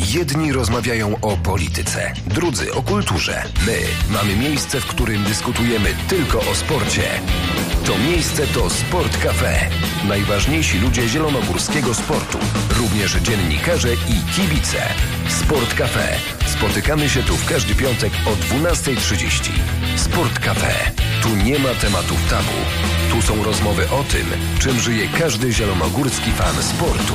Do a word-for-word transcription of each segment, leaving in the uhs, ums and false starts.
Jedni rozmawiają o polityce, drudzy o kulturze. My mamy miejsce, w którym dyskutujemy tylko o sporcie. To miejsce to Sport Cafe. Najważniejsi ludzie zielonogórskiego sportu. Również dziennikarze i kibice. Sport Cafe. Spotykamy się tu w każdy piątek o dwunasta trzydzieści. Sport Cafe. Tu nie ma tematów tabu. Tu są rozmowy o tym, czym żyje każdy zielonogórski fan sportu.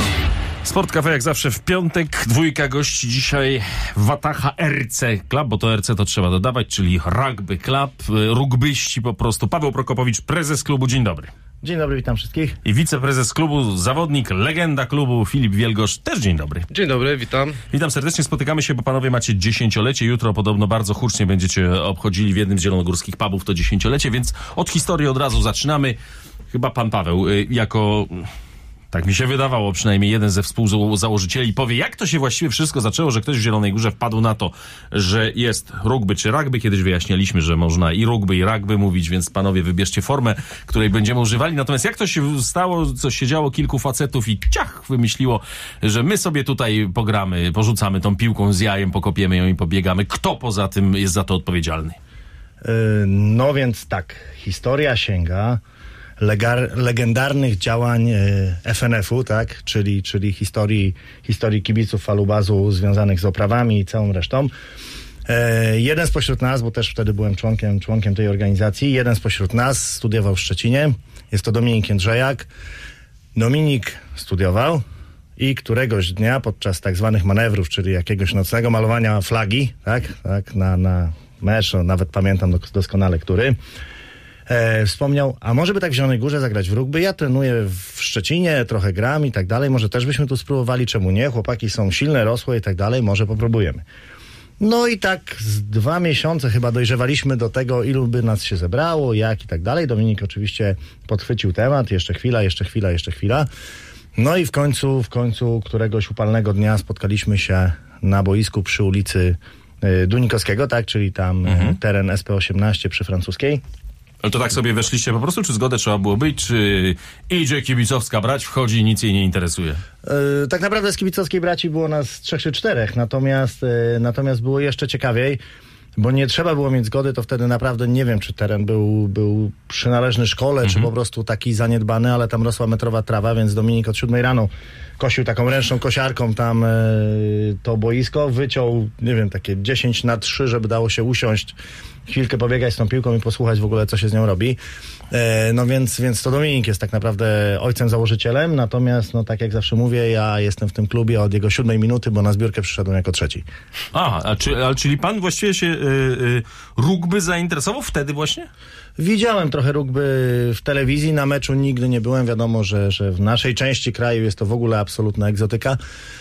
Sport Cafe jak zawsze w piątek. Dwójka gości dzisiaj Wataha R C Club, bo to R C to trzeba dodawać, czyli Rugby Club. Rugbyści po prostu. Paweł Prokopowicz, prezes klubu. Dzień dobry. Dzień dobry, witam wszystkich. I wiceprezes klubu, zawodnik, legenda klubu Filip Wielgosz. Też dzień dobry. Dzień dobry, witam. Witam serdecznie, spotykamy się, bo panowie macie dziesięciolecie. Jutro podobno bardzo hucznie będziecie obchodzili w jednym z zielonogórskich pubów to dziesięciolecie, więc od historii od razu zaczynamy. Chyba pan Paweł, jako... Tak mi się wydawało, przynajmniej jeden ze współzałożycieli powie, jak to się właściwie wszystko zaczęło, że ktoś w Zielonej Górze wpadł na to, że jest rugby czy rugby. Kiedyś wyjaśnialiśmy, że można i rugby i rugby mówić, więc panowie wybierzcie formę, której będziemy używali. Natomiast jak to się stało, co się działo, kilku facetów i ciach wymyśliło, że my sobie tutaj pogramy, porzucamy tą piłką z jajem, pokopiemy ją i pobiegamy. Kto poza tym jest za to odpowiedzialny? Yy, no więc tak, historia sięga Legar, legendarnych działań F N F u, tak, czyli, czyli historii, historii kibiców falubazu związanych z oprawami i całą resztą. E, jeden spośród nas, bo też wtedy byłem członkiem, członkiem tej organizacji, jeden spośród nas studiował w Szczecinie, jest to Dominik Jędrzejak. Dominik studiował i któregoś dnia podczas tak zwanych manewrów, czyli jakiegoś nocnego malowania flagi, tak, tak, na, na mecz, no, nawet pamiętam doskonale, który... E, wspomniał, a może by tak w Zielonej Górze zagrać w rugby? Ja trenuję w Szczecinie, trochę gram i tak dalej, może też byśmy tu spróbowali, czemu nie? Chłopaki są silne, rosłe i tak dalej, może popróbujemy. No i tak z dwa miesiące chyba dojrzewaliśmy do tego, ilu by nas się zebrało, jak i tak dalej. Dominik oczywiście podchwycił temat, jeszcze chwila, jeszcze chwila, jeszcze chwila. No i w końcu, w końcu któregoś upalnego dnia spotkaliśmy się na boisku przy ulicy Dunikowskiego, tak, czyli tam mhm. teren S P osiemnaście przy Francuskiej. Ale to tak sobie weszliście po prostu, czy zgodę trzeba było być, czy idzie kibicowska brać, wchodzi i nic jej nie interesuje? Yy, tak naprawdę z kibicowskiej braci było nas trzech czy czterech, natomiast, yy, natomiast było jeszcze ciekawiej, bo nie trzeba było mieć zgody, to wtedy naprawdę nie wiem, czy teren był, był przynależny szkole, mhm. czy po prostu taki zaniedbany, ale tam rosła metrowa trawa, więc Dominik od siódmej rano kosił taką ręczną kosiarką tam yy, to boisko, wyciął, nie wiem, takie dziesięć na trzy, żeby dało się usiąść, chwilkę pobiegać z tą piłką i posłuchać w ogóle, co się z nią robi. E, no więc, więc to Dominik jest tak naprawdę ojcem założycielem, natomiast, no tak jak zawsze mówię, ja jestem w tym klubie od jego siódmej minuty, bo na zbiórkę przyszedłem jako trzeci. A, a, czy, a czyli pan właściwie się y, y, rugby zainteresował wtedy właśnie? Widziałem trochę rugby w telewizji, na meczu nigdy nie byłem, wiadomo, że, że w naszej części kraju jest to w ogóle absolutna egzotyka,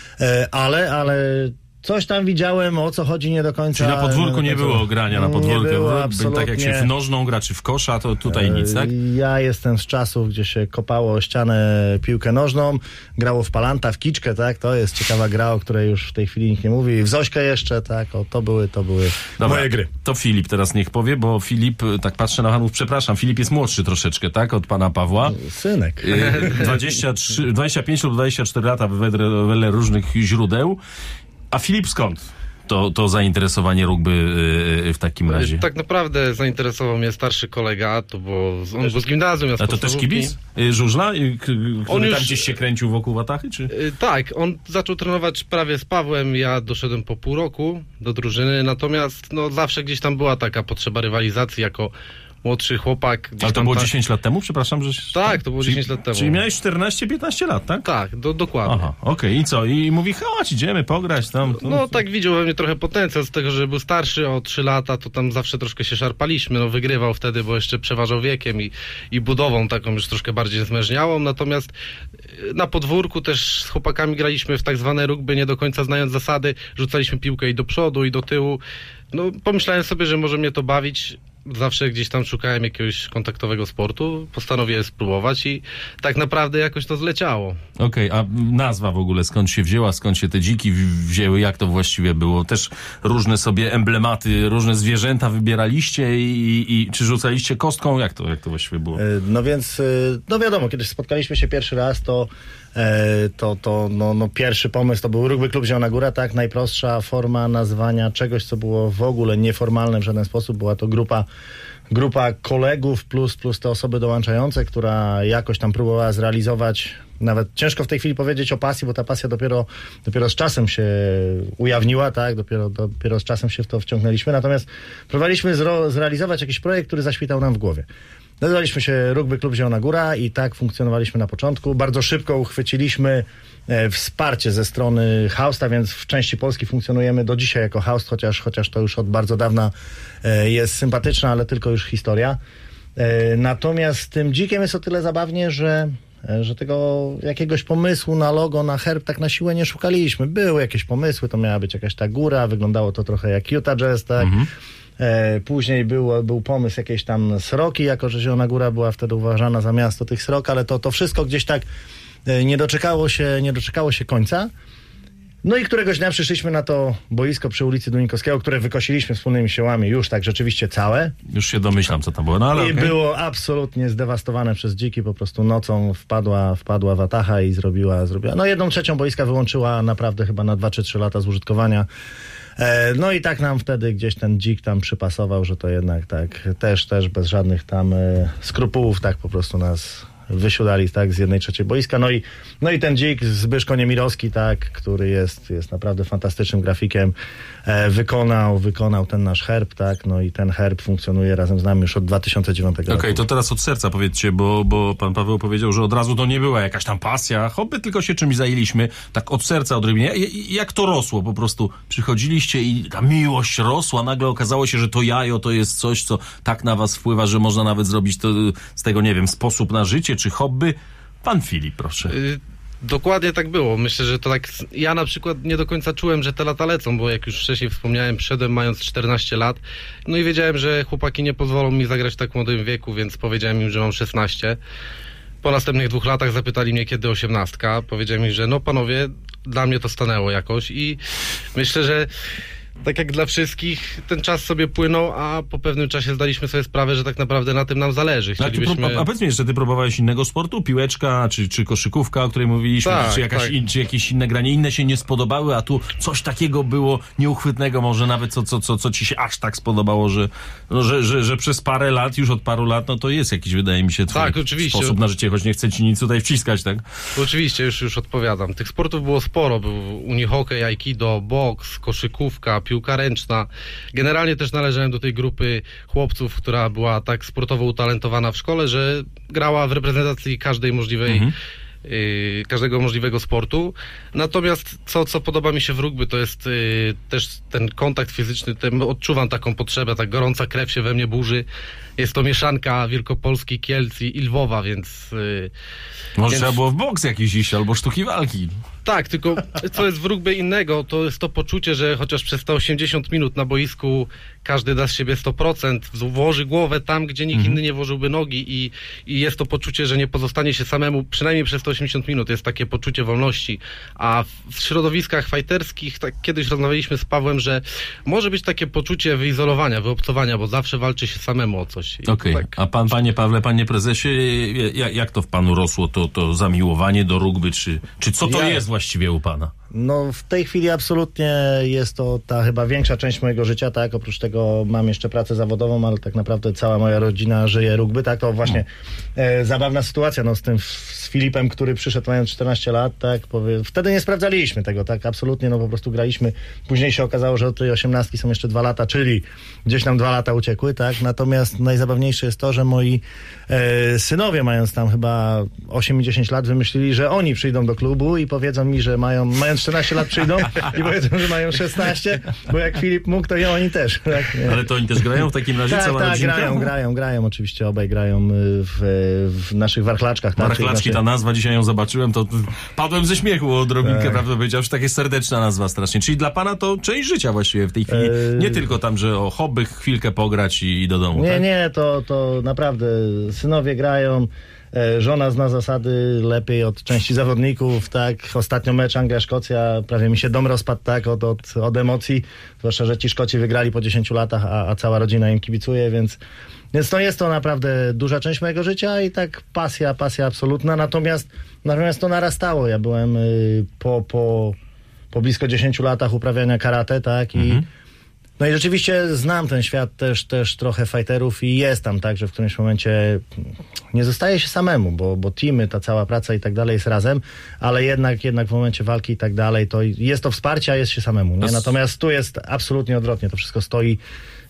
e, ale, ale... Coś tam widziałem, o co chodzi nie do końca. Czyli na podwórku nie było grania na podwórku. Nie było, tak jak się w nożną gra, czy w kosza, to tutaj nic, tak? Ja jestem z czasów, gdzie się kopało o ścianę piłkę nożną, grało w palanta, w kiczkę, tak? To jest ciekawa gra, o której już w tej chwili nikt nie mówi. W Zośkę jeszcze, tak? O, to były, to były Dobra, moje gry. To Filip teraz niech powie, bo Filip, tak patrzę na panów, przepraszam, Filip jest młodszy troszeczkę, tak? Od pana Pawła. Synek. dwadzieścia trzy, dwadzieścia pięć lub dwadzieścia cztery lata wedle różnych źródeł. A Filip, skąd to, to zainteresowanie rugby yy, w takim razie? Tak naprawdę zainteresował mnie starszy kolega, to bo on był z gimnazjum. Ja z A to też kibic? Yy, Żużla? Yy, który on już tam gdzieś się kręcił wokół Watachy? Czy? Yy, tak, on zaczął trenować prawie z Pawłem, ja doszedłem po pół roku do drużyny, natomiast no, zawsze gdzieś tam była taka potrzeba rywalizacji jako młodszy chłopak. Ale to było ta... dziesięć lat temu, przepraszam, że... Tak, to było czyli, dziesięć lat temu. Czyli miałeś czternaście piętnaście lat, tak? Tak, do, dokładnie. Aha, okej, okay. I co? I mówi, chodź, idziemy pograć tam. To... No tak widział we mnie trochę potencjał z tego, że był starszy o trzy lata, to tam zawsze troszkę się szarpaliśmy, no wygrywał wtedy, bo jeszcze przeważał wiekiem i, i budową taką już troszkę bardziej zmężniałą, natomiast na podwórku też z chłopakami graliśmy w tak zwane rugby, nie do końca znając zasady, rzucaliśmy piłkę i do przodu, i do tyłu. No pomyślałem sobie, że może mnie to bawić. zawsze gdzieś tam szukałem jakiegoś kontaktowego sportu, postanowiłem spróbować i tak naprawdę jakoś to zleciało. Okej, okay, a nazwa w ogóle skąd się wzięła, skąd się te dziki wzięły, jak to właściwie było? Też różne sobie emblematy, różne zwierzęta wybieraliście i, i czy rzucaliście kostką? Jak to, jak to właściwie było? No więc, no wiadomo, kiedy spotkaliśmy się pierwszy raz, to to, to no, no pierwszy pomysł to był Rugby Klub Zielona Góra, tak, najprostsza forma nazwania czegoś, co było w ogóle nieformalne w żaden sposób. Była to grupa, grupa kolegów plus, plus te osoby dołączające, która jakoś tam próbowała zrealizować, nawet ciężko w tej chwili powiedzieć o pasji, bo ta pasja dopiero, dopiero z czasem się ujawniła, tak, dopiero, dopiero z czasem się w to wciągnęliśmy, natomiast próbowaliśmy zro, zrealizować jakiś projekt, który zaświtał nam w głowie. Nazwaliśmy się Rugby Klub Zielona Góra i tak funkcjonowaliśmy na początku. Bardzo szybko uchwyciliśmy e, wsparcie ze strony Hausta, więc w części Polski funkcjonujemy do dzisiaj jako Haust, chociaż, chociaż to już od bardzo dawna e, jest sympatyczna, ale tylko już historia. E, natomiast z tym dzikiem jest o tyle zabawnie, że, e, że tego jakiegoś pomysłu na logo, na herb tak na siłę nie szukaliśmy. Były jakieś pomysły, to miała być jakaś ta góra, wyglądało to trochę jak Utah Jazz, tak? Mhm. Później był, był pomysł jakiejś tam sroki, jako że Zielona Góra była wtedy uważana za miasto tych srok, ale to, to wszystko gdzieś tak nie doczekało się, nie doczekało się końca. No i któregoś dnia przyszliśmy na to boisko przy ulicy Dunikowskiego, które wykosiliśmy wspólnymi siłami już tak rzeczywiście całe. Już się domyślam, co tam było. No, ale I okay. było absolutnie zdewastowane przez dziki, po prostu nocą wpadła, wpadła watacha i zrobiła, zrobiła. No jedną trzecią boiska wyłączyła naprawdę chyba na dwa czy trzy lata z użytkowania. No i tak nam wtedy gdzieś ten dzik tam przypasował, że to jednak tak też, też bez żadnych tam skrupułów tak po prostu nas wysiadali tak z jednej trzeciej boiska. No i, no i ten dzik Zbyszko Niemirowski, tak, który jest, jest naprawdę fantastycznym grafikiem, e, wykonał, wykonał ten nasz herb, tak, no i ten herb funkcjonuje razem z nami już od dwa tysiące dziewiątego Okej, roku. to teraz od serca powiedzcie, bo, bo pan Paweł powiedział, że od razu to nie była jakaś tam pasja, hobby, tylko się czymś zajęliśmy, tak od serca odrobinę. Jak to rosło po prostu? Przychodziliście i ta miłość rosła, nagle okazało się, że to jajo to jest coś, co tak na was wpływa, że można nawet zrobić to z tego, nie wiem, sposób na życie, czy hobby. Pan Filip, proszę. Y- Dokładnie tak było. Myślę, że to tak... Ja na przykład nie do końca czułem, że te lata lecą, bo jak już wcześniej wspomniałem, przyszedłem mając czternaście lat, no i wiedziałem, że chłopaki nie pozwolą mi zagrać w tak młodym wieku, więc powiedziałem im, że mam szesnaście. Po następnych dwóch latach zapytali mnie, kiedy osiemnastka. Powiedziałem im, że no panowie, dla mnie to stanęło jakoś i myślę, że tak jak dla wszystkich, ten czas sobie płynął, a po pewnym czasie zdaliśmy sobie sprawę, że tak naprawdę na tym nam zależy. Chcielibyśmy... A, a powiedz mi jeszcze, ty próbowałeś innego sportu? Piłeczka, czy, czy koszykówka, o której mówiliśmy, tak, czy, jakaś tak. in, czy jakieś inne granie, inne się nie spodobały, a tu coś takiego było nieuchwytnego, może nawet co, co, co, co ci się aż tak spodobało, że, no, że, że, że przez parę lat, już od paru lat, no to jest jakiś, wydaje mi się, twój tak, oczywiście. sposób na życie, choć nie chcę ci nic tutaj wciskać, tak? Oczywiście, już, już odpowiadam. Tych sportów było sporo. Był unihokej, aikido, boks, koszykówka, piłka ręczna. Generalnie też należałem do tej grupy chłopców, która była tak sportowo utalentowana w szkole, że grała w reprezentacji każdej możliwej mhm. Yy, każdego możliwego sportu. Natomiast co, co podoba mi się w rugby, to jest yy, też ten kontakt fizyczny, ten, odczuwam taką potrzebę, tak gorąca krew się we mnie burzy. Jest to mieszanka Wielkopolski, Kielc i Lwowa, więc... Yy, Może więc... trzeba było w boks jakiś iść, albo sztuki walki. Tak, tylko co jest w rugby innego, to jest to poczucie, że chociaż przez te osiemdziesiąt minut na boisku każdy da z siebie sto procent, włoży głowę tam, gdzie nikt mhm. inny nie włożyłby nogi i, i jest to poczucie, że nie pozostanie się samemu, przynajmniej przez te osiemdziesiąt minut, jest takie poczucie wolności. A w środowiskach fajterskich, tak kiedyś rozmawialiśmy z Pawłem, że może być takie poczucie wyizolowania, wyobcowania, bo zawsze walczy się samemu o coś. Okej, okay. tak... A pan, panie Pawle, panie prezesie, jak, jak to w panu rosło, to, to zamiłowanie do rugby, czy, czy co to ja... jest właściwie u pana? No w tej chwili absolutnie jest to ta chyba większa część mojego życia, tak, oprócz tego mam jeszcze pracę zawodową, ale tak naprawdę cała moja rodzina żyje rugby, tak, to właśnie no. e, zabawna sytuacja, no z tym, z Filipem, który przyszedł mając czternaście lat, tak, powie, wtedy nie sprawdzaliśmy tego, tak, absolutnie, no po prostu graliśmy, później się okazało, że od tej osiemnastki są jeszcze dwa lata, czyli gdzieś nam dwa lata uciekły, tak, natomiast najzabawniejsze jest to, że moi e, synowie, mając tam chyba osiem i dziesięć lat, wymyślili, że oni przyjdą do klubu i powiedzą mi, że mają, mając mając czternaście lat przyjdą i powiedzą, że mają szesnaście, bo jak Filip mógł, to i oni też. Tak? Ale to oni też grają w takim razie? Tak, cała tak, rodzinka? grają, grają, grają. Oczywiście obaj grają w, w naszych warchlaczkach. Tak? Warchlaczki, ta nazwa, dzisiaj ją zobaczyłem, to padłem ze śmiechu odrobinkę, tak. prawdę powiedziawszy, takie serdeczna nazwa strasznie. Czyli dla pana to część życia właściwie w tej chwili. Eee... Nie tylko tam, że o hobby, chwilkę pograć i, i do domu, Nie, tak? nie, to, to naprawdę synowie grają. Żona zna zasady lepiej od części zawodników, tak. Ostatnio mecz Anglia-Szkocja, prawie mi się dom rozpadł, tak, od, od, od emocji. Zwłaszcza, że ci Szkoci wygrali po dziesięciu latach, a, a cała rodzina im kibicuje, więc, więc to jest to naprawdę duża część mojego życia i tak pasja, pasja absolutna. Natomiast, natomiast to narastało. Ja byłem y, po, po, po blisko dziesięciu latach uprawiania karate, tak, i Mhm. no i rzeczywiście znam ten świat też, też trochę fighterów i jest tam tak, że w którymś momencie nie zostaje się samemu, bo, bo teamy, ta cała praca i tak dalej jest razem, ale jednak, jednak w momencie walki i tak dalej, to jest to wsparcie, a jest się samemu. Nie? Natomiast tu jest absolutnie odwrotnie, to wszystko stoi,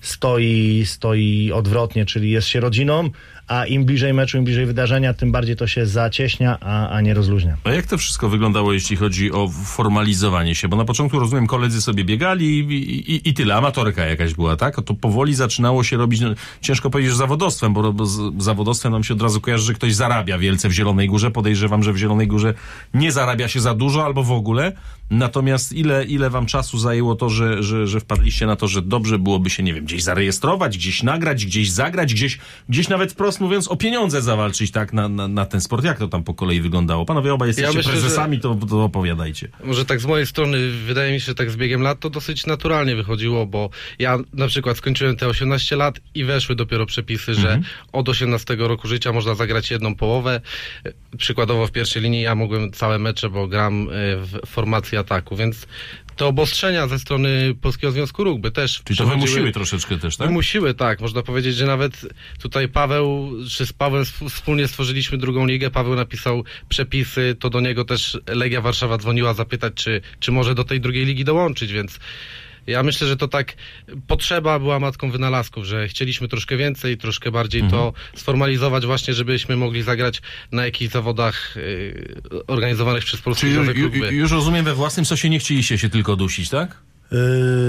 stoi, stoi odwrotnie, czyli jest się rodziną, a im bliżej meczu, im bliżej wydarzenia, tym bardziej to się zacieśnia, a, a nie rozluźnia. A jak to wszystko wyglądało, jeśli chodzi o formalizowanie się? Bo na początku, rozumiem, koledzy sobie biegali i, i, i tyle, amatorka jakaś była, tak? A to powoli zaczynało się robić, no, ciężko powiedzieć, że zawodowstwem, bo, bo z zawodowstwem nam się od razu kojarzy, że ktoś zarabia wielce w Zielonej Górze. Podejrzewam, że w Zielonej Górze nie zarabia się za dużo albo w ogóle. Natomiast ile, ile wam czasu zajęło to, że, że, że wpadliście na to, że dobrze byłoby się, nie wiem, gdzieś zarejestrować, gdzieś nagrać, gdzieś zagrać, gdzieś, gdzieś nawet wprost mówiąc o pieniądze zawalczyć, tak, na, na, na ten sport. Jak to tam po kolei wyglądało? Panowie obaj jesteście Ja myślę, prezesami, że... to, to opowiadajcie. Może tak z mojej strony, wydaje mi się, że tak z biegiem lat to dosyć naturalnie wychodziło, bo ja na przykład skończyłem te osiemnaście lat i weszły dopiero przepisy, że Mhm. od osiemnastego roku życia można zagrać jedną połowę. Przykładowo w pierwszej linii ja mogłem całe mecze, bo gram w formacji ataku, więc te obostrzenia ze strony Polskiego Związku Rugby też Czyli to wymusiły troszeczkę też, tak? Wymusiły, tak. Można powiedzieć, że nawet tutaj Paweł, czy z Pawłem wspólnie stworzyliśmy drugą ligę, Paweł napisał przepisy, to do niego też Legia Warszawa dzwoniła zapytać, czy, czy może do tej drugiej ligi dołączyć, więc ja myślę, że to tak potrzeba była matką wynalazków, że chcieliśmy troszkę więcej, troszkę bardziej mhm. to sformalizować właśnie, żebyśmy mogli zagrać na jakichś zawodach y, organizowanych przez Polski Czyli Związek ju, Rugby. ju, już rozumiem, we własnym sosie nie chcieliście się tylko dusić, tak? Yy,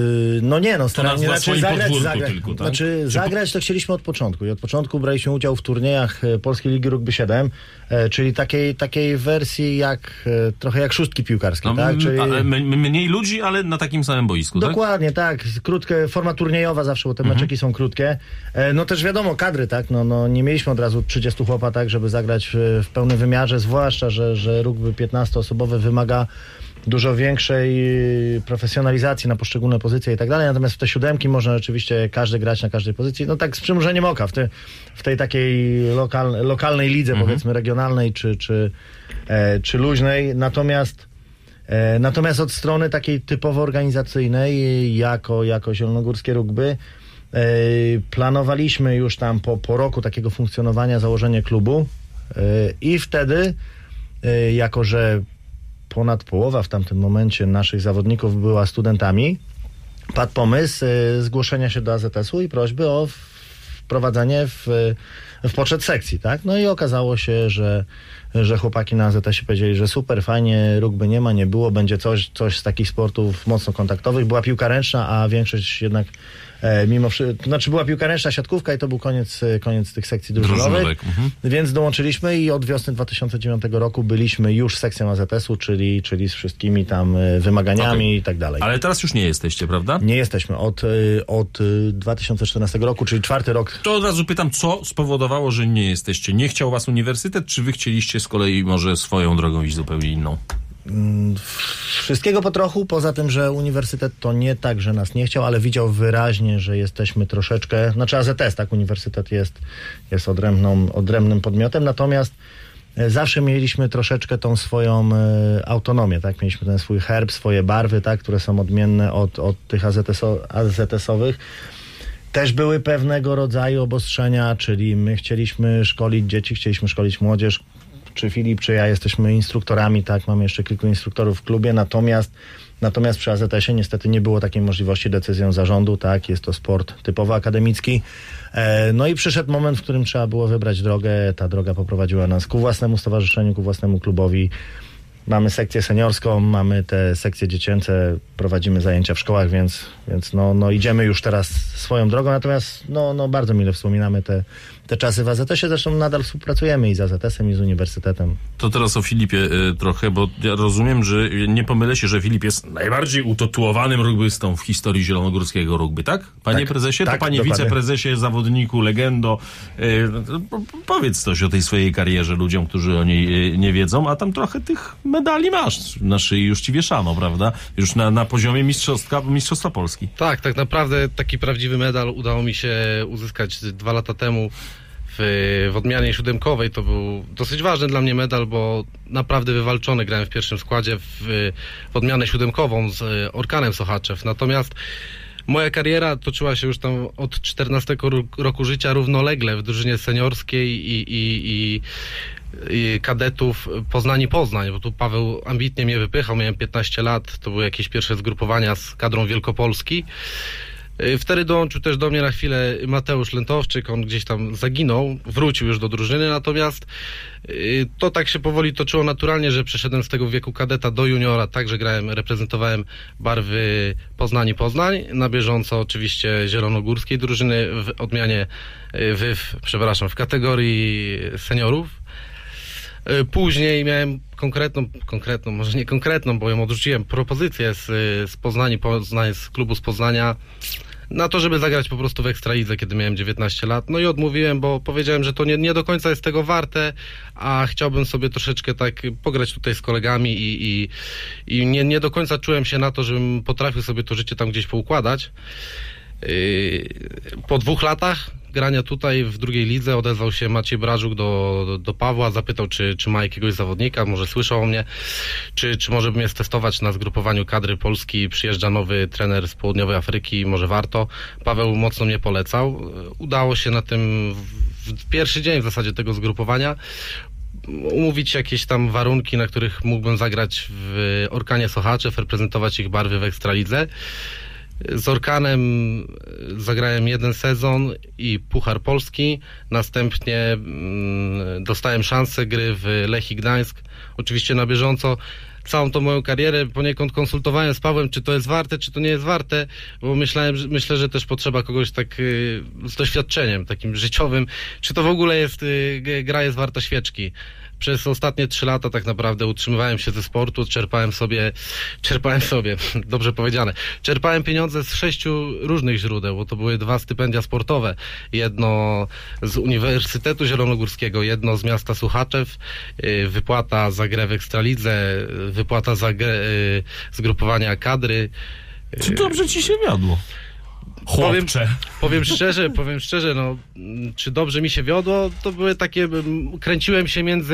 no nie, no staramy się znaczy, zagrać, zagrać, tylko, tak? znaczy, zagrać to chcieliśmy od początku i od początku braliśmy udział w turniejach Polskiej Ligi Rugby siedem, e, czyli takiej, takiej wersji jak e, trochę jak szóstki piłkarskie, No, tak? Czyli... ale m- mniej ludzi, ale na takim samym boisku, Dokładnie, tak? tak. Krótkie, forma turniejowa zawsze, bo te Mhm. meczeki są krótkie. E, no też wiadomo, kadry, tak? No, no nie mieliśmy od razu trzydziestu chłopa, tak, żeby zagrać w, w pełnym wymiarze, zwłaszcza, że, że rugby piętnastoosobowe wymaga dużo większej profesjonalizacji na poszczególne pozycje i tak dalej, natomiast w te siódemki można rzeczywiście każdy grać na każdej pozycji, no tak z przymrużeniem oka, w, te, w tej takiej lokal, lokalnej lidze, mhm. powiedzmy regionalnej czy, czy, e, czy luźnej, natomiast e, natomiast od strony takiej typowo organizacyjnej, jako, jako zielonogórskie rugby, e, planowaliśmy już tam po, po roku takiego funkcjonowania założenie klubu e, i wtedy, e, jako że ponad połowa w tamtym momencie naszych zawodników była studentami, padł pomysł y, zgłoszenia się do A Z S-u i prośby o wprowadzenie w, w poczet sekcji, tak? No i okazało się, że, że chłopaki na A Z S-ie powiedzieli, że super, fajnie, rugby nie ma, nie było, będzie coś, coś z takich sportów mocno kontaktowych. Była piłka ręczna, a większość jednak e, mimo wszystko, znaczy była piłka ręczna, siatkówka i to był koniec, koniec tych sekcji drużynowych, mhm. więc dołączyliśmy i od wiosny dwa tysiące dziewiątego roku byliśmy już sekcją A Z S-u, czyli, czyli z wszystkimi tam wymaganiami okay. i tak dalej. Ale teraz już nie jesteście, prawda? Nie jesteśmy. Od, od dwa tysiące czternastego roku, czyli czwarty rok. To od razu pytam, co spowodowało, że nie jesteście? Nie chciał was uniwersytet, czy wy chcieliście z kolei może swoją drogą iść zupełnie inną? Wszystkiego po trochu, poza tym, że uniwersytet to nie tak, że nas nie chciał, ale widział wyraźnie, że jesteśmy troszeczkę, znaczy A Z S, tak, uniwersytet jest, jest odrębną, odrębnym podmiotem, natomiast zawsze mieliśmy troszeczkę tą swoją e, autonomię, tak, mieliśmy ten swój herb, swoje barwy, tak, które są odmienne od, od tych A Z S-owych. Też były pewnego rodzaju obostrzenia, czyli my chcieliśmy szkolić dzieci, chcieliśmy szkolić młodzież, czy Filip, czy ja jesteśmy instruktorami, tak, mamy jeszcze kilku instruktorów w klubie, natomiast natomiast przy A Z S-ie niestety nie było takiej możliwości decyzją zarządu, tak, jest to sport typowo akademicki. E, no i przyszedł moment, w którym trzeba było wybrać drogę, ta droga poprowadziła nas ku własnemu stowarzyszeniu, ku własnemu klubowi. mamy sekcję seniorską, mamy te sekcje dziecięce, prowadzimy zajęcia w szkołach, więc, więc no, no idziemy już teraz swoją drogą, natomiast no, no bardzo mile wspominamy te, te czasy w A Z S ie, zresztą nadal współpracujemy i z A Z S em, i z uniwersytetem. To teraz o Filipie y, trochę, bo ja rozumiem, że nie pomylę się, że Filip jest najbardziej utytułowanym rugbystą w historii zielonogórskiego rugby, tak? Panie Tak, prezesie? tak, to panie dokładnie. wiceprezesie, zawodniku, legendo. Y, po- powiedz coś o tej swojej karierze ludziom, którzy o niej y, nie wiedzą, a tam trochę tych medali masz na szyi, już ci wieszano, prawda? Już na, na poziomie mistrzostwa, mistrzostwa Polski. Tak, tak naprawdę taki prawdziwy medal udało mi się uzyskać dwa lata temu w, w odmianie siódemkowej. To był dosyć ważny dla mnie medal, bo naprawdę wywalczony grałem w pierwszym składzie w, w odmianę siódemkową z Orkanem Sochaczew. Natomiast moja kariera toczyła się już tam od czternastego roku życia równolegle w drużynie seniorskiej i, i, i, i kadetów Poznań i Poznań, bo tu Paweł ambitnie mnie wypychał, miałem piętnaście lat, to były jakieś pierwsze zgrupowania z kadrą Wielkopolski. Wtedy dołączył też do mnie na chwilę Mateusz Lętowczyk, on gdzieś tam zaginął, wrócił już do drużyny, natomiast to tak się powoli toczyło naturalnie, że przeszedłem z tego wieku kadeta do juniora, także grałem, reprezentowałem barwy Poznań i Poznań, na bieżąco oczywiście zielonogórskiej drużyny w odmianie W I F, przepraszam, w kategorii seniorów. Później miałem konkretną, konkretną, może nie konkretną, bo ją odrzuciłem, propozycję z, z Poznani, Poznań, z klubu z Poznania na to, żeby zagrać po prostu w Ekstralidze, kiedy miałem dziewiętnaście lat. No i odmówiłem, bo powiedziałem, że to nie, nie do końca jest tego warte, a chciałbym sobie troszeczkę tak pograć tutaj z kolegami i, i, i nie, nie do końca czułem się na to, żebym potrafił sobie to życie tam gdzieś poukładać. Po dwóch latach grania tutaj w drugiej lidze odezwał się Maciej Brażuk do, do, do Pawła, zapytał, czy, czy ma jakiegoś zawodnika, może słyszał o mnie, czy, czy może by mnie stestować na zgrupowaniu kadry Polski, przyjeżdża nowy trener z południowej Afryki, może warto. Paweł mocno mnie polecał. Udało się na tym w, w pierwszy dzień w zasadzie tego zgrupowania umówić jakieś tam warunki, na których mógłbym zagrać w Orkanie Sochaczew, reprezentować ich barwy w Ekstralidze. Z Orkanem zagrałem jeden sezon i Puchar Polski. Następnie mm, dostałem szansę gry w Lechii Gdańsk. Oczywiście na bieżąco całą tą moją karierę poniekąd konsultowałem z Pawłem, czy to jest warte, czy to nie jest warte, bo myślałem, że, myślę, że też potrzeba kogoś tak y, z doświadczeniem takim życiowym, czy to w ogóle jest, y, gra jest warta świeczki. Przez ostatnie trzy lata tak naprawdę utrzymywałem się ze sportu, czerpałem sobie, czerpałem sobie, dobrze powiedziane, czerpałem pieniądze z sześciu różnych źródeł, bo to były dwa stypendia sportowe. Jedno z Uniwersytetu Zielonogórskiego, jedno z miasta Sochaczew, wypłata za grę w Ekstralidze, wypłata za grę, zgrupowania kadry. Czy dobrze ci się wiodło? Powiem, Chłopcze. powiem szczerze, powiem szczerze, no, czy dobrze mi się wiodło, to były takie, kręciłem się między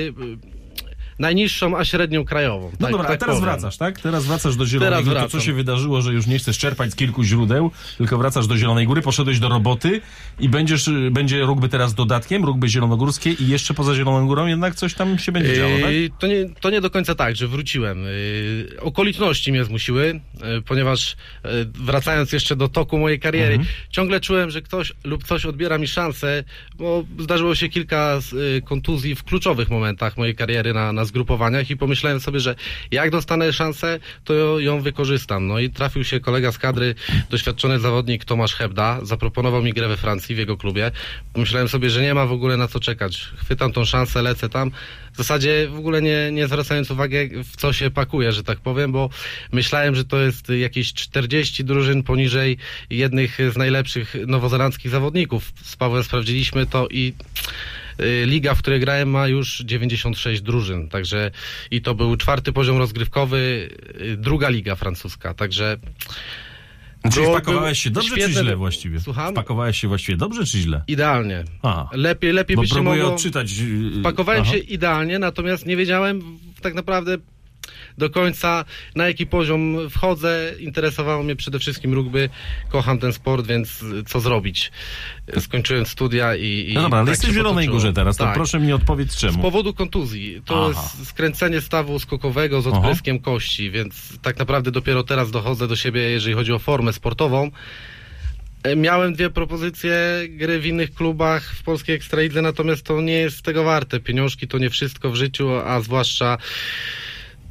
najniższą a średnią krajową. No tak, dobra, tak a teraz powiem. wracasz, tak? Teraz wracasz do Zielonej Teraz Góry. To wracam. co się wydarzyło, że już nie chcesz czerpać z kilku źródeł, tylko wracasz do Zielonej Góry, poszedłeś do roboty i będziesz, będzie rugby teraz dodatkiem, rugby zielonogórskie i jeszcze poza Zieloną Górą jednak coś tam się będzie działo, tak? Yy, to, nie, to nie do końca tak, że wróciłem. Yy, okoliczności mnie zmusiły, yy, ponieważ yy, wracając jeszcze do toku mojej kariery, Mhm. ciągle czułem, że ktoś lub coś odbiera mi szansę, bo zdarzyło się kilka yy, kontuzji w kluczowych momentach mojej kariery na, na zgrupowaniach i pomyślałem sobie, że jak dostanę szansę, to ją wykorzystam. No i trafił się kolega z kadry, doświadczony zawodnik Tomasz Hebda, zaproponował mi grę we Francji w jego klubie. Pomyślałem sobie, że nie ma w ogóle na co czekać. Chwytam tą szansę, lecę tam. W zasadzie w ogóle nie, nie zwracając uwagi, w co się pakuje, że tak powiem, bo myślałem, że to jest jakieś czterdzieści drużyn poniżej jednych z najlepszych nowozelandzkich zawodników. Z Pawłem sprawdziliśmy to i liga, w której grałem, ma już dziewięćdziesiąt sześć drużyn, także i to był czwarty poziom rozgrywkowy, druga liga francuska, także Czyli było- wpakowałeś się dobrze czy świetne- źle właściwie? Słucham? Wpakowałeś się właściwie dobrze czy źle? idealnie. Aha. Lepiej, lepiej Bo by się próbuję mogło... odczytać. yy, Pakowałem aha. się idealnie, natomiast nie wiedziałem w- tak naprawdę do końca, na jaki poziom wchodzę. Interesowało mnie przede wszystkim rugby. Kocham ten sport, więc co zrobić? Skończyłem studia i... i No dobra, ale tak jesteś w się Zielonej potoczyło. Górze teraz, to Tak. proszę mi odpowiedz Z czemu. powodu kontuzji. To Aha. jest skręcenie stawu skokowego z odpryskiem kości, więc tak naprawdę dopiero teraz dochodzę do siebie, jeżeli chodzi o formę sportową. E, Miałem dwie propozycje gry w innych klubach w polskiej Ekstralidze, natomiast to nie jest tego warte. Pieniążki to nie wszystko w życiu, a zwłaszcza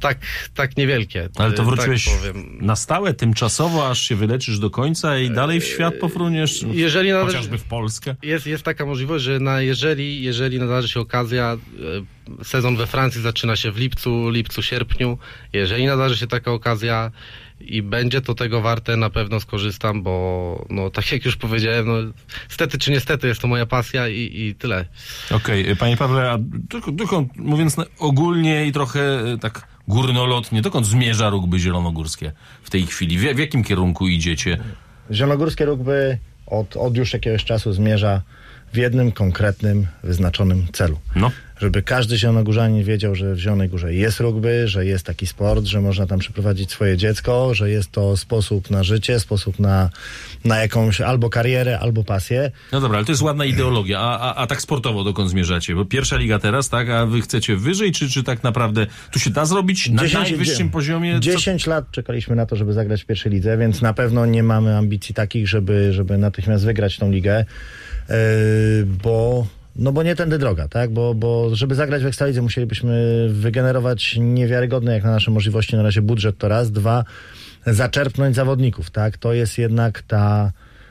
tak, tak niewielkie. Ale to wróciłeś tak powiem. na stałe, tymczasowo, aż się wyleczysz do końca i dalej w świat pofruniesz? Jeżeli nadarzy, chociażby w Polskę? Jest, jest taka możliwość, że na, jeżeli, jeżeli nadarzy się okazja, e, sezon we Francji zaczyna się w lipcu, lipcu, sierpniu. Jeżeli nadarzy się taka okazja i będzie to tego warte, na pewno skorzystam, bo no, tak jak już powiedziałem, no, stety czy niestety jest to moja pasja i, i tyle. Okej, okay. Panie Pawle, a dokąd, dokąd, mówiąc ogólnie i trochę tak górnolotnie, dokąd zmierza rugby zielonogórskie w tej chwili? W, w jakim kierunku idziecie? Zielonogórskie rugby od, od już jakiegoś czasu zmierza w jednym konkretnym, wyznaczonym celu. No. Żeby każdy zielonogórzanin wiedział, że w Zielonej Górze jest rugby, że jest taki sport, że można tam przyprowadzić swoje dziecko, że jest to sposób na życie, sposób na, na jakąś albo karierę, albo pasję. No dobra, ale to jest ładna ideologia. A, a, a tak sportowo dokąd zmierzacie? Bo pierwsza liga teraz, tak? A wy chcecie wyżej, czy, czy tak naprawdę tu się da zrobić na dziesięć, najwyższym poziomie? dziesięć lat czekaliśmy na to, żeby zagrać w pierwszej lidze, więc na pewno nie mamy ambicji takich, żeby, żeby natychmiast wygrać tą ligę, yy, bo... No bo nie tędy droga, tak? Bo, bo żeby zagrać w Ekstralidze musielibyśmy wygenerować niewiarygodny jak na nasze możliwości na razie budżet, to raz, dwa, zaczerpnąć zawodników, tak? To jest jednak ta,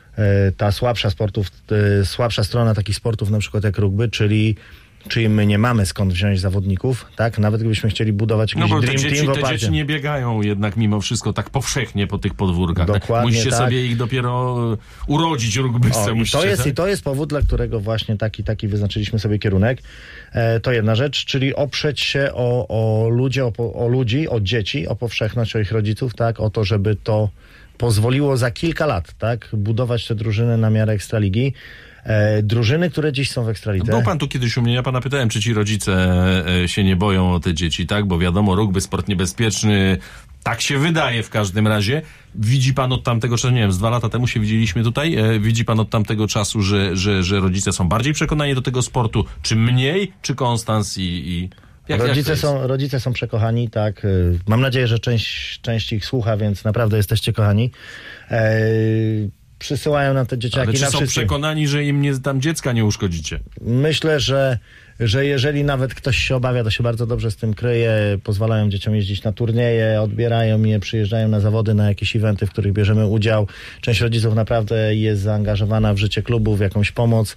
ta słabsza sportów, słabsza strona takich sportów na przykład jak rugby, czyli czyli my nie mamy skąd wziąć zawodników, tak? Nawet gdybyśmy chcieli budować jakiś no bo dream te dzieci, team w te oparciu. dzieci nie biegają jednak mimo wszystko tak powszechnie po tych podwórkach. Dokładnie, Musicie tak. sobie ich dopiero urodzić rugbystem. O, i, to jest, I to jest powód, dla którego właśnie taki, taki wyznaczyliśmy sobie kierunek. E, to jedna rzecz, czyli oprzeć się o, o, ludzi, o, o ludzi, o dzieci, o powszechność, o ich rodziców, tak? O to, żeby to pozwoliło za kilka lat, tak? Budować te drużyny na miarę Ekstraligi. E, drużyny, które dziś są w Ekstralidze. Był pan tu kiedyś u mnie, ja pana pytałem, czy ci rodzice e, się nie boją o te dzieci, tak? Bo wiadomo, rugby, sport niebezpieczny, tak się wydaje w każdym razie. Widzi pan od tamtego czasu, nie wiem, z dwa lata temu się widzieliśmy tutaj, e, widzi pan od tamtego czasu, że, że, że rodzice są bardziej przekonani do tego sportu, czy mniej, czy Konstans i... i... Jak, rodzice, jak są, rodzice są przekochani, tak. Mam nadzieję, że część, część ich słucha, więc naprawdę jesteście kochani. E, przysyłają nam te dzieciaki. Ale czy na są wszystkie. przekonani, że im nie, tam dziecka nie uszkodzicie? Myślę, że, że jeżeli nawet ktoś się obawia, to się bardzo dobrze z tym kryje. Pozwalają dzieciom jeździć na turnieje, odbierają je, przyjeżdżają na zawody, na jakieś eventy, w których bierzemy udział. Część rodziców naprawdę jest zaangażowana w życie klubu, w jakąś pomoc.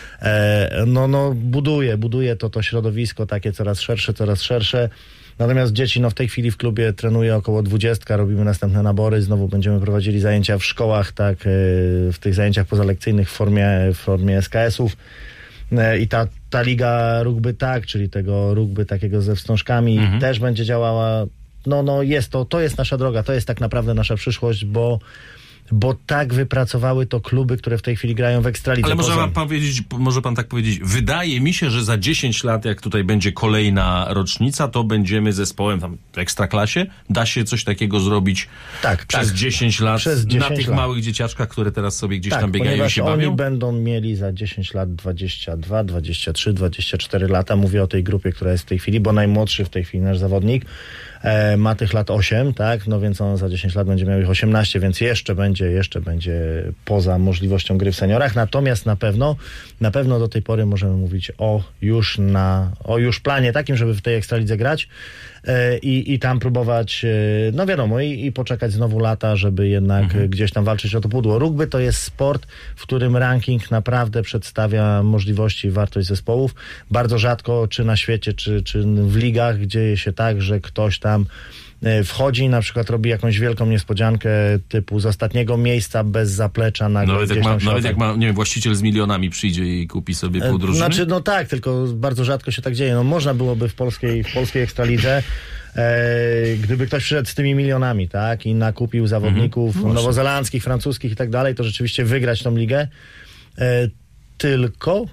E, no, no, buduje, buduje to, to środowisko takie coraz szersze, coraz szersze. Natomiast dzieci, no w tej chwili w klubie trenuje około dwudziestka, robimy następne nabory, znowu będziemy prowadzili zajęcia w szkołach, tak, w tych zajęciach pozalekcyjnych w formie, w formie es ka esów. I ta, ta liga rugby tak, czyli tego rugby takiego ze wstążkami mhm. też będzie działała. No, no jest to, to jest nasza droga, to jest tak naprawdę nasza przyszłość, bo bo tak wypracowały to kluby, które w tej chwili grają w Ekstralidze. Ale może pan, powiedzieć, może pan tak powiedzieć, wydaje mi się, że za dziesięć lat, jak tutaj będzie kolejna rocznica, to będziemy zespołem tam w Ekstraklasie. Da się coś takiego zrobić tak, przez tak. dziesięć lat przez dziesięć na tych lat. małych dzieciaczkach, które teraz sobie gdzieś tak, tam biegają i się oni bawią? Oni będą mieli za dziesięć lat dwadzieścia dwa, dwadzieścia trzy, dwadzieścia cztery lata. Mówię o tej grupie, która jest w tej chwili, bo najmłodszy w tej chwili nasz zawodnik e, ma tych lat osiem, tak? No więc on za dziesięć lat będzie miał ich osiemnaście, więc jeszcze będzie, jeszcze będzie poza możliwością gry w seniorach. Natomiast na pewno, na pewno do tej pory możemy mówić o już na, o już planie takim, żeby w tej Ekstralidze grać e, i, i tam próbować, e, no wiadomo, i, i poczekać znowu lata, żeby jednak mhm. gdzieś tam walczyć o to pudło. Rugby to jest sport, w którym ranking naprawdę przedstawia możliwości i wartość zespołów. Bardzo rzadko, czy na świecie, czy, czy w ligach dzieje się tak, że ktoś tam wchodzi i na przykład robi jakąś wielką niespodziankę typu z ostatniego miejsca bez zaplecza na Nawet jak ma, nawet jak ma, nie wiem, właściciel z milionami przyjdzie i kupi sobie pół drużyny? Znaczy, no tak, tylko bardzo rzadko się tak dzieje. No można byłoby w polskiej, w polskiej Ekstralidze, e, gdyby ktoś przyszedł z tymi milionami, tak, i nakupił zawodników mhm, nowozelandzkich, francuskich i tak dalej, to rzeczywiście wygrać tą ligę. E, tylko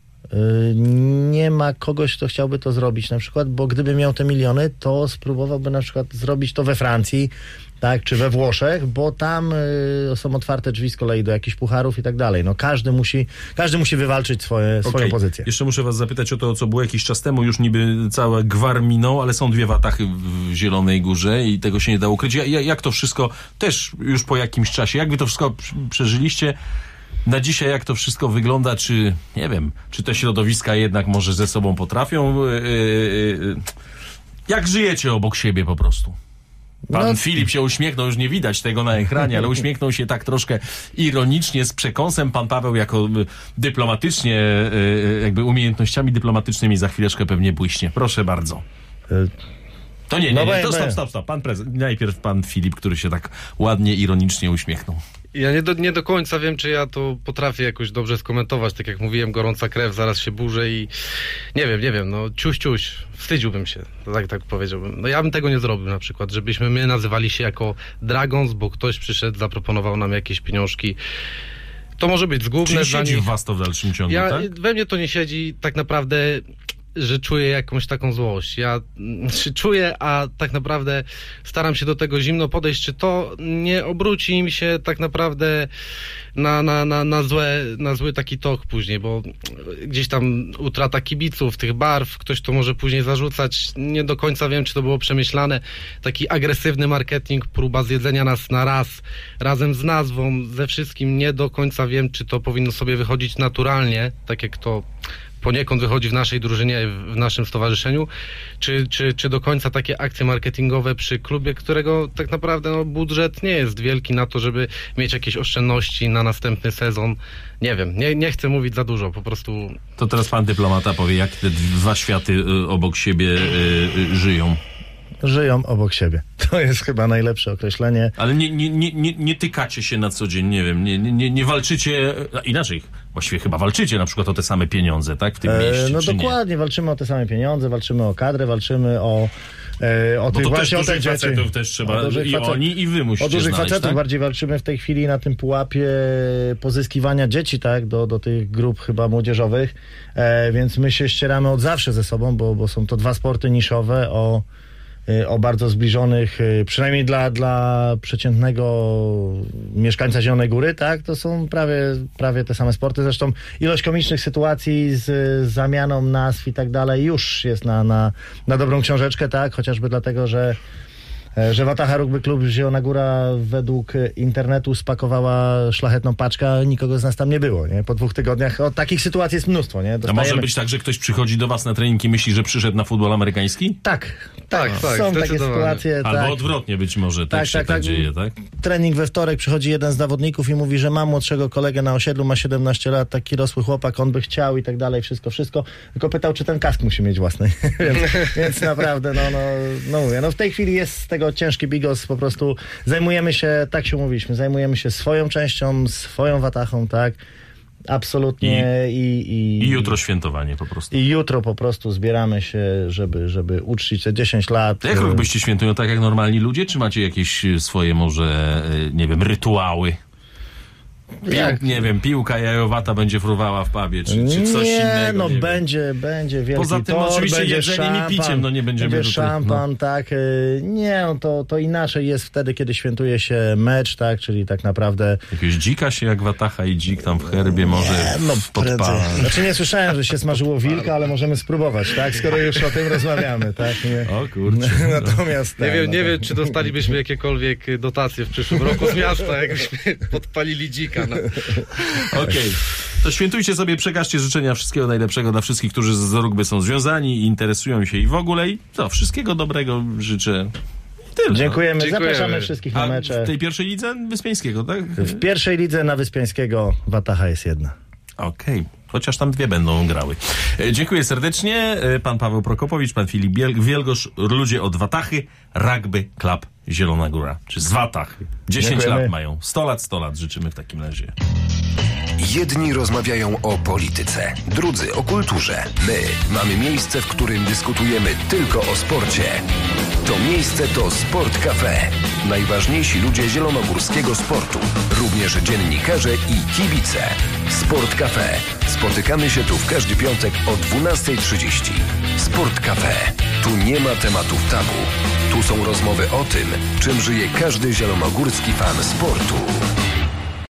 nie ma kogoś, kto chciałby to zrobić na przykład, bo gdyby miał te miliony, to spróbowałby na przykład zrobić to we Francji, tak, czy we Włoszech, bo tam y, są otwarte drzwi z kolei do jakichś pucharów i tak dalej. No każdy musi, każdy musi wywalczyć swoje, swoją okay. pozycję. Jeszcze muszę was zapytać o to, co było jakiś czas temu, już niby całe gwar minął, ale są dwie watachy w Zielonej Górze i tego się nie da ukryć. Ja, jak to wszystko, też już po jakimś czasie, jak wy to wszystko przeżyliście? Na dzisiaj jak to wszystko wygląda, czy, nie wiem, czy te środowiska jednak może ze sobą potrafią yy, yy, Jak żyjecie obok siebie po prostu? Pan No. Filip się uśmiechnął, już nie widać tego na ekranie, ale uśmiechnął się tak troszkę ironicznie, z przekąsem. Pan Paweł jako y, dyplomatycznie, y, jakby umiejętnościami dyplomatycznymi za chwileczkę pewnie błyśnie. Proszę bardzo. Y, To nie, nie, No nie, be- to stop, be- stop, stop. Pan prezes, najpierw pan Filip, który się tak ładnie, ironicznie uśmiechnął. Ja nie do, nie do końca wiem, czy ja to potrafię jakoś dobrze skomentować. Tak jak mówiłem, gorąca krew, zaraz się burzę i nie wiem, nie wiem, no ciuś, ciuś, wstydziłbym się, tak, tak powiedziałbym. No ja bym tego nie zrobił na przykład, żebyśmy my nazywali się jako Dragons, bo ktoś przyszedł, zaproponował nam jakieś pieniążki. To może być zgubne. Czyli dla siedzi nich. w was to w dalszym ciągu, Ja, tak? We mnie to nie siedzi tak naprawdę, że czuję jakąś taką złość. Ja mm, czuję, a tak naprawdę staram się do tego zimno podejść, czy to nie obróci mi się tak naprawdę na, na, na, na, złe, na zły taki tok później, bo gdzieś tam utrata kibiców, tych barw, ktoś to może później zarzucać. Nie do końca wiem, czy to było przemyślane. Taki agresywny marketing, próba zjedzenia nas na raz, razem z nazwą, ze wszystkim. Nie do końca wiem, czy to powinno sobie wychodzić naturalnie, tak jak to poniekąd wychodzi w naszej drużynie, w naszym stowarzyszeniu, czy, czy, czy do końca takie akcje marketingowe przy klubie, którego tak naprawdę no, budżet nie jest wielki na to, żeby mieć jakieś oszczędności na następny sezon. Nie wiem, nie, nie chcę mówić za dużo, po prostu... To teraz pan dyplomata powie, jak te dwa światy y, obok siebie y, y, żyją. Żyją obok siebie. To jest chyba najlepsze określenie. Ale nie, nie, nie, nie, nie tykacie się na co dzień, nie wiem, nie, nie, nie walczycie, a inaczej, właściwie chyba walczycie na przykład o te same pieniądze, tak, w tym mieście, E, no czy dokładnie, walczymy o te same pieniądze, walczymy o kadrę, walczymy o, e, o nie? Bo tych to też właśnie o dużych tych dzieci. facetów też trzeba, O dużych i facet- oni, i wy O musicie dużych znaleźć, facetów tak? bardziej walczymy w tej chwili na tym pułapie pozyskiwania dzieci, tak, do, do tych grup chyba młodzieżowych, e, więc my się ścieramy od zawsze ze sobą, bo, bo są to dwa sporty niszowe o o bardzo zbliżonych, przynajmniej dla, dla przeciętnego mieszkańca Zielonej Góry, tak, to są prawie, prawie te same sporty. Zresztą ilość komicznych sytuacji z, z zamianą nazw i tak dalej już jest na, na, na dobrą książeczkę, tak, chociażby dlatego, że że Wataha Rugby Klub Zielona Góra według internetu spakowała szlachetną paczkę, a nikogo z nas tam nie było, nie? Po dwóch tygodniach. O, takich sytuacji jest mnóstwo, nie? A Dostajemy... może być tak, że ktoś przychodzi do was na trening i myśli, że przyszedł na futbol amerykański? Tak, Tak, tak, są takie zdecydowanie. sytuacje. Albo tak. odwrotnie być może, tak, Tak, się tak, tak, tak. dzieje, tak? Trening we wtorek, przychodzi jeden z zawodników i mówi, że ma młodszego kolegę na osiedlu, ma siedemnaście lat, taki rosły chłopak, on by chciał i tak dalej, wszystko, wszystko. Tylko pytał, czy ten kask musi mieć własny. więc, więc naprawdę, no, no, no mówię, no w tej chwili jest z tego ciężki bigos, po prostu zajmujemy się, tak się mówiliśmy, zajmujemy się swoją częścią, swoją watachą, tak, absolutnie i... I, I jutro świętowanie po prostu. I jutro po prostu zbieramy się, żeby, żeby uczcić te dziesięć lat. To jak rugbyści świętują, tak jak normalni ludzie, czy macie jakieś swoje może, y, nie wiem, rytuały? Pił, Jak? nie wiem, piłka jajowata będzie fruwała w pubie, czy, czy coś nie, innego. no nie wiem. będzie, będzie wielki Poza tym tor, oczywiście będzie jedzeniem i szampan, piciem, no nie będziemy będzie tutaj, szampan, tak. y, Nie, no to, to inaczej jest wtedy, kiedy świętuje się mecz, tak, czyli tak naprawdę... Jakiegoś dzika się jak Wataha i dzik tam w herbie może Nie, no podpala. prędzej. Znaczy nie słyszałem, że się smażyło wilka, ale możemy spróbować, tak, skoro już o tym rozmawiamy, tak. Nie. O kurczę. Natomiast... Nie tak, wiem, no nie to- wiem, czy dostalibyśmy jakiekolwiek dotacje w przyszłym roku z miasta, jakbyśmy podpalili dzika. No. Okej. To świętujcie sobie, przekażcie życzenia wszystkiego najlepszego dla wszystkich, którzy z rugby są związani i interesują się i w ogóle. I co, wszystkiego dobrego życzę. Tylko. Dziękujemy. Dziękujemy. Zapraszamy wszystkich na A mecze. w tej pierwszej lidze Wyspiańskiego, tak? W pierwszej lidze na Wyspiańskiego Wataha jest jedna. Okej. Chociaż tam dwie będą grały. E, dziękuję serdecznie. E, pan Paweł Prokopowicz, pan Filip Biel- Wielgosz, ludzie od Watachy, Rugby Club Zielona Góra. Czy z Watachy. dziesięć Dziękujemy. lat mają. sto lat, sto lat życzymy w takim razie. Jedni rozmawiają o polityce, drudzy o kulturze. My mamy miejsce, w którym dyskutujemy tylko o sporcie. To miejsce to Sport Cafe. Najważniejsi ludzie zielonogórskiego sportu, również dziennikarze i kibice. Sport Cafe. Spotykamy się tu w każdy piątek o dwunasta trzydzieści. Sport Cafe. Tu nie ma tematów tabu. Tu są rozmowy o tym, czym żyje każdy zielonogórski fan sportu.